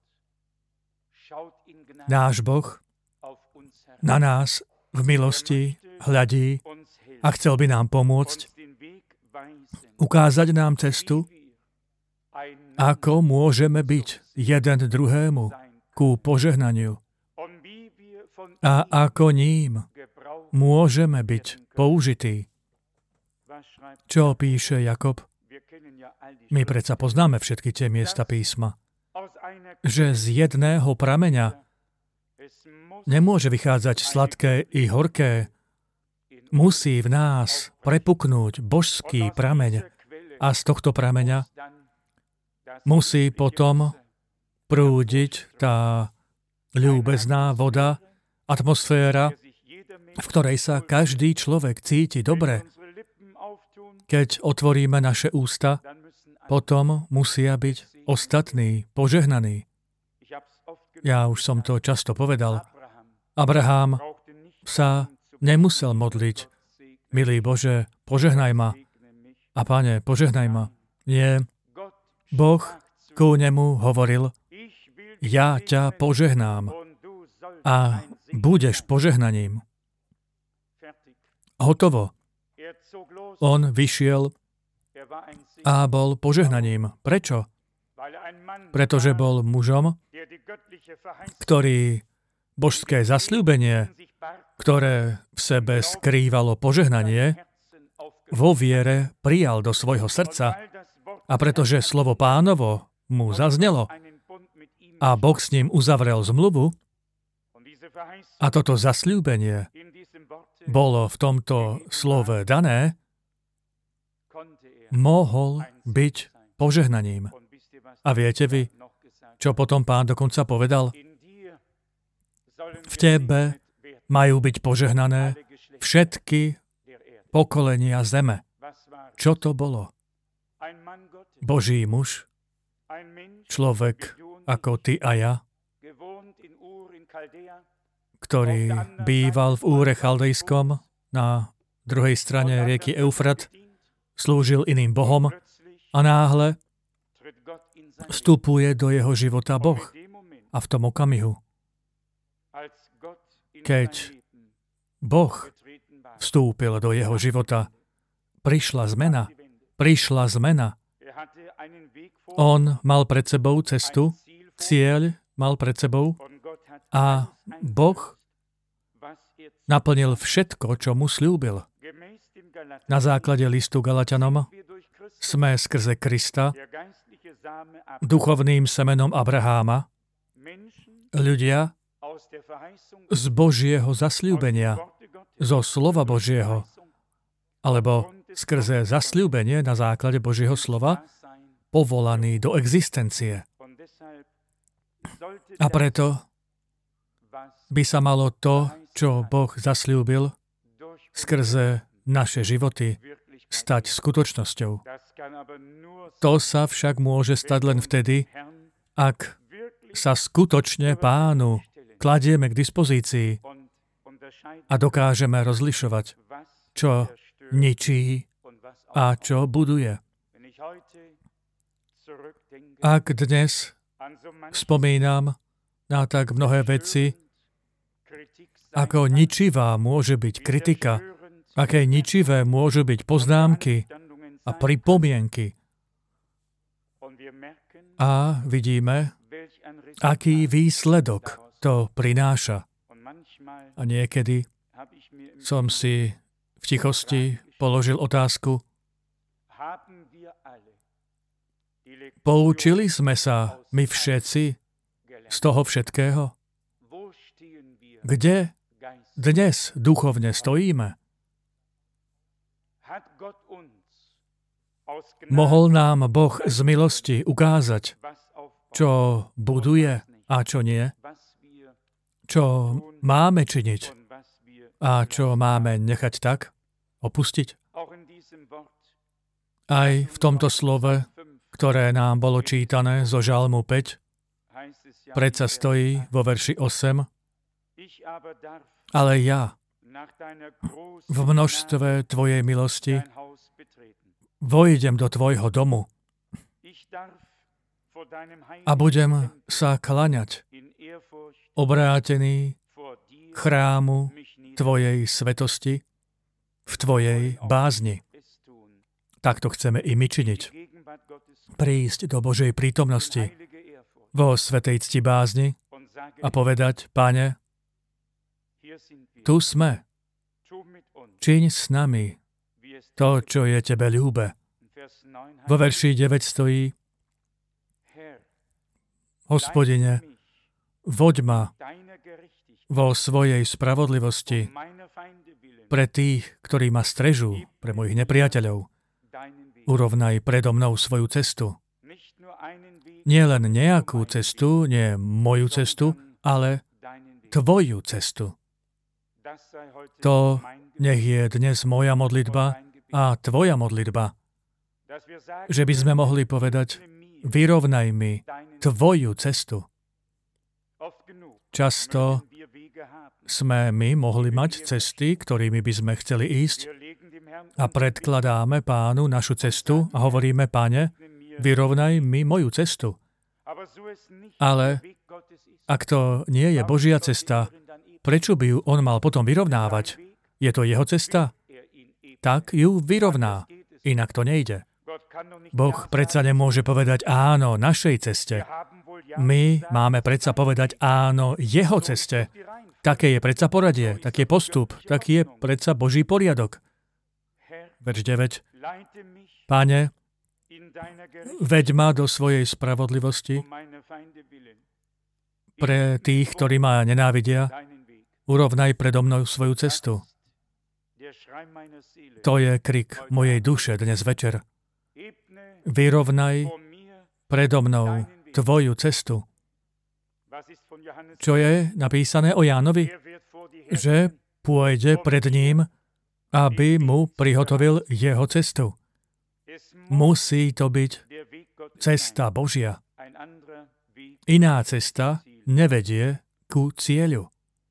Náš Boh na nás v milosti hľadí a chcel by nám pomôcť, ukázať nám cestu, ako môžeme byť jeden druhému ku požehnaniu a ako ním môžeme byť použití. Čo píše Jakob? My predsa poznáme všetky tie miesta písma, že z jedného prameňa nemôže vychádzať sladké i horké. Musí v nás prepuknúť božský prameň a z tohto prameňa musí potom prúdiť tá ľúbezná voda, atmosféra, v ktorej sa každý človek cíti dobre. Keď otvoríme naše ústa, potom musia byť ostatní požehnaní. Ja už som to často povedal. Abraham sa nemusel modliť: milý Bože, požehnaj ma. A Pane, požehnaj ma. Nie. Boh ku nemu hovoril: ja ťa požehnám a budeš požehnaním. Hotovo. On vyšiel a bol požehnaním. Prečo? Pretože bol mužom, ktorý božské zasľúbenie, ktoré v sebe skrývalo požehnanie, vo viere prijal do svojho srdca. A pretože slovo Pánovo mu zaznelo a Boh s ním uzavrel zmluvu, a toto zasľúbenie bolo v tomto slove dané, mohol byť požehnaním. A viete vy, čo potom Pán dokonca povedal? V tebe majú byť požehnané všetky pokolenia zeme. Čo to bolo? Boží muž, človek ako ty a ja, ktorý býval v Úre Chaldejskom na druhej strane rieky Eufrat, slúžil iným bohom a náhle vstupuje do jeho života Boh. A v tom okamihu, keď Boh vstúpil do jeho života, prišla zmena. On mal pred sebou cestu, cieľ mal pred sebou a Boh naplnil všetko, čo mu sľúbil. Na základe listu Galatianom sme skrze Krista duchovným semenom Abraháma, ľudia z Božieho zasľúbenia, zo slova Božieho, alebo skrze zasľúbenie na základe Božieho slova, povolaný do existencie. A preto by sa malo to, čo Boh zasľúbil, skrze naše životy stať skutočnosťou. To sa však môže stať len vtedy, ak sa skutočne Pánu kladieme k dispozícii a dokážeme rozlišovať, čo ničí a čo buduje. Ak dnes spomínam na tak mnohé veci, ako ničivá môže byť kritika, aké ničivé môžu byť poznámky a pripomienky. A vidíme, aký výsledok to prináša. A niekedy som si v tichosti položil otázku, poučili sme sa my všetci z toho všetkého? Kde dnes duchovne stojíme? Mohol nám Boh z milosti ukázať, čo buduje a čo nie? Čo máme činiť a čo máme nechať tak, opustiť? Aj v tomto slove, ktoré nám bolo čítané zo Žalmu 5, predsa stojí vo verši 8, ale ja v množstve tvojej milosti vojdem do tvojho domu a budem sa klaňať obrátený k chrámu tvojej svetosti v tvojej bázni. Takto chceme i my činiť. Prísť do Božej prítomnosti vo svätej cti bázni a povedať, Pane, tu sme. Čiň s nami to, čo je tebe ľúbe. Vo verši 9 stojí, Hospodine, voď ma vo svojej spravodlivosti pre tých, ktorí ma strežú, pre mojich nepriateľov. Urovnaj predo mnou svoju cestu. Nie len nejakú cestu, nie moju cestu, ale tvoju cestu. To nech je dnes moja modlitba a tvoja modlitba. Že by sme mohli povedať, vyrovnaj mi tvoju cestu. Často sme my mohli mať cesty, ktorými by sme chceli ísť a predkladáme Pánu našu cestu a hovoríme, Pane, vyrovnaj mi moju cestu. Ale ak to nie je Božia cesta, prečo by ju on mal potom vyrovnávať? Je to jeho cesta? Tak ju vyrovná, inak to nejde. Boh predsa nemôže povedať áno našej ceste. My máme predsa povedať áno jeho ceste. Také je predsa poradie, taký je postup, taký je predsa Boží poriadok. Verš 9. Páne, veď ma do svojej spravodlivosti pre tých, ktorí ma nenávidia, urovnaj predo mnou svoju cestu. To je krik mojej duše dnes večer. Vyrovnaj predo mnou tvoju cestu. Čo je napísané o Jánovi? Že pôjde pred ním, aby mu prihotovil jeho cestu. Musí to byť cesta Božia. Iná cesta nevedie ku cieľu.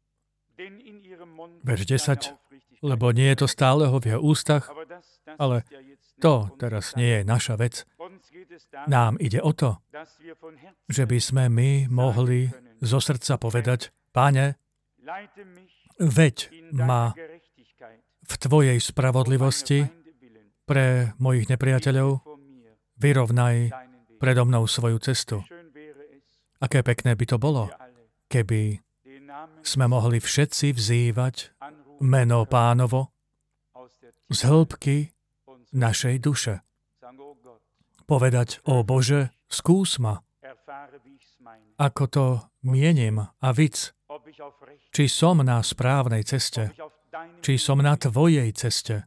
Verš 10. Lebo nie je to stáleho v jeho ústach, ale to teraz nie je naša vec. Nám ide o to, že by sme my mohli zo srdca povedať, Páne, veď ma v tvojej spravodlivosti pre mojich nepriateľov, vyrovnaj predo mnou svoju cestu. Aké pekné by to bolo, keby sme mohli všetci vzývať meno Pánovo z hĺbky našej duše. Povedať, o Bože, skús ma, ako to mienim a víc, či som na správnej ceste, či som na tvojej ceste.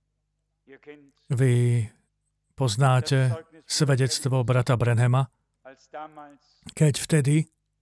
Vy poznáte svedectvo brata Branhama, keď vtedy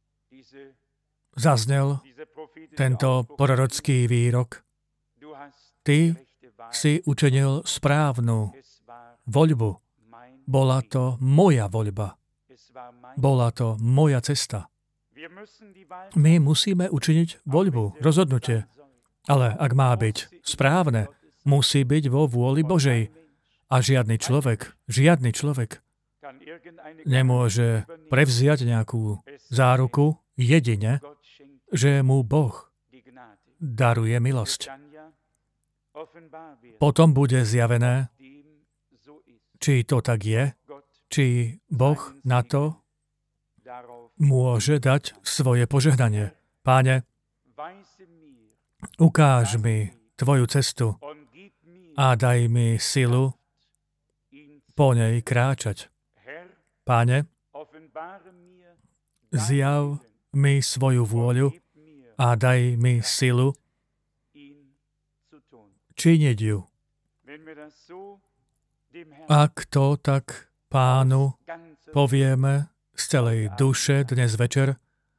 zaznel tento prorocký výrok. Ty si učinil správnu voľbu. Bola to moja voľba. Bola to moja cesta. My musíme učiniť voľbu, rozhodnutie. Ale ak má byť správne, musí byť vo vôli Božej. A žiadny človek nemôže prevziať nejakú záruku jedine, že mu Boh daruje milosť. Potom bude zjavené, či to tak je, či Boh na to môže dať svoje požehnanie. Páne, ukáž mi tvoju cestu a daj mi silu po nej kráčať. Páne, zjav mi svoju vôľu a daj mi silu činiť ju. Ak to tak Pánu povieme z celej duše dnes večer,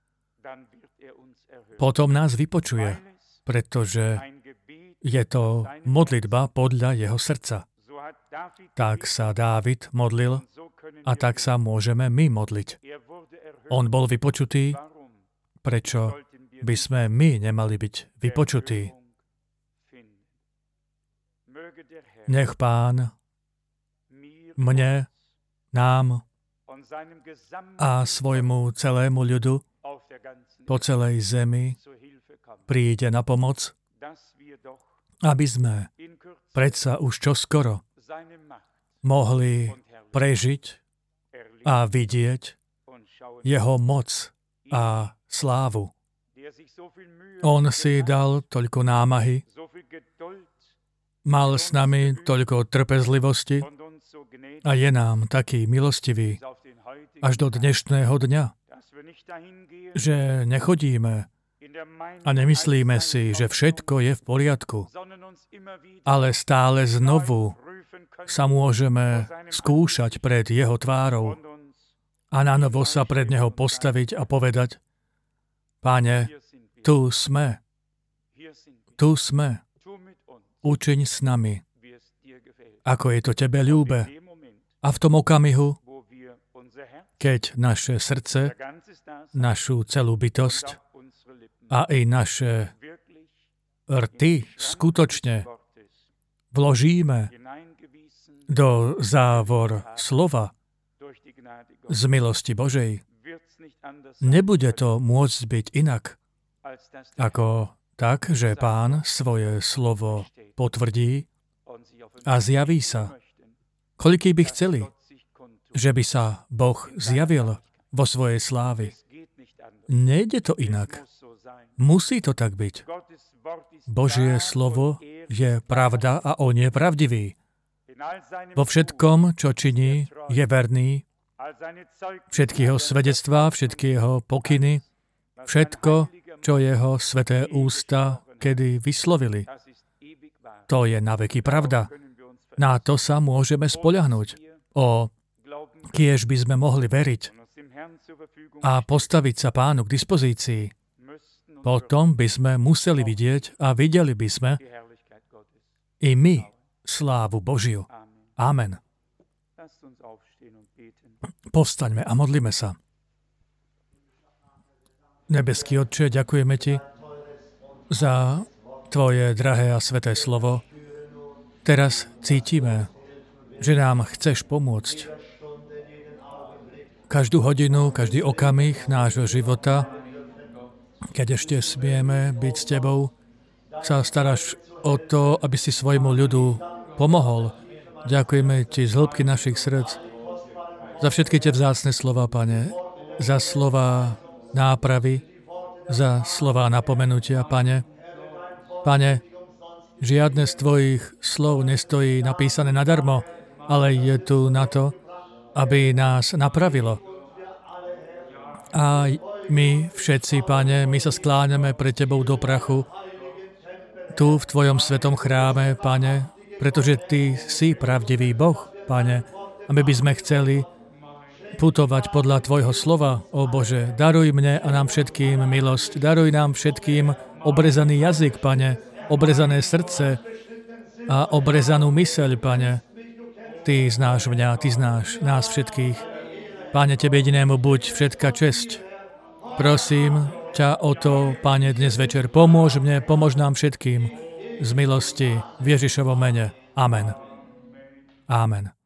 potom nás vypočuje, pretože je to modlitba podľa jeho srdca. Tak sa Dávid modlil a tak sa môžeme my modliť. On bol vypočutý, prečo by sme my nemali byť vypočutí? Nech Pán mne, nám a svojmu celému ľudu po celej zemi príde na pomoc, aby sme predsa už čoskoro mohli prežiť a vidieť jeho moc a slávu. On si dal toľko námahy, mal s nami toľko trpezlivosti a je nám taký milostivý až do dnešného dňa, že nechodíme a nemyslíme si, že všetko je v poriadku, ale stále znovu sa môžeme skúšať pred jeho tvárou a nanovo sa pred neho postaviť a povedať, Páne, tu sme, učiň s nami, ako je to tebe ľúbe. A v tom okamihu, keď naše srdce, našu celú bytosť a i naše rty skutočne vložíme do závor slova z milosti Božej, nebude to môcť byť inak, ako tak, že Pán svoje slovo potvrdí a zjaví sa. Koľký by chceli, že by sa Boh zjavil vo svojej slávy. Nejde to inak. Musí to tak byť. Božie slovo je pravda a on je pravdivý. Vo všetkom, čo činí, je verný. Všetky jeho svedectvá, všetky jeho pokyny, všetko, čo jeho sveté ústa kedy vyslovili. To je naveky pravda. Na to sa môžeme spoľahnúť. Kiež by sme mohli veriť a postaviť sa Pánu k dispozícii. Potom by sme museli vidieť a videli by sme i my slávu Božiu. Amen. Povstaňme a modlíme sa. Nebeský Otče, ďakujeme Ti za Tvoje drahé a sveté slovo. Teraz cítime, že nám chceš pomôcť. Každú hodinu, každý okamih nášho života, keď ešte smieme byť s Tebou, sa staráš o to, aby si svojmu ľudu pomohol. Ďakujeme Ti z hĺbky našich srdc za všetky Tie vzácne slova, Pane, za slova nápravy, za slova napomenutia, Pane. Pane, žiadne z Tvojich slov nestojí napísané nadarmo, ale je tu na to, aby nás napravilo. A my všetci, Pane, my sa skláňame pred Tebou do prachu, tu v Tvojom svetom chráme, Pane, pretože Ty si pravdivý Boh, Pane, a my by sme chceli putovať podľa Tvojho slova, ó Bože. Daruj mne a nám všetkým milosť, daruj nám všetkým obrezaný jazyk, Pane, obrezané srdce a obrezanú myseľ, Pane. Ty znáš mňa, Ty znáš nás všetkých. Pane, Tebe jedinému buď všetka česť. Prosím ťa o to, Pane, dnes večer. Pomôž mne, pomôž nám všetkým z milosti v Ježišovom mene. Amen. Amen.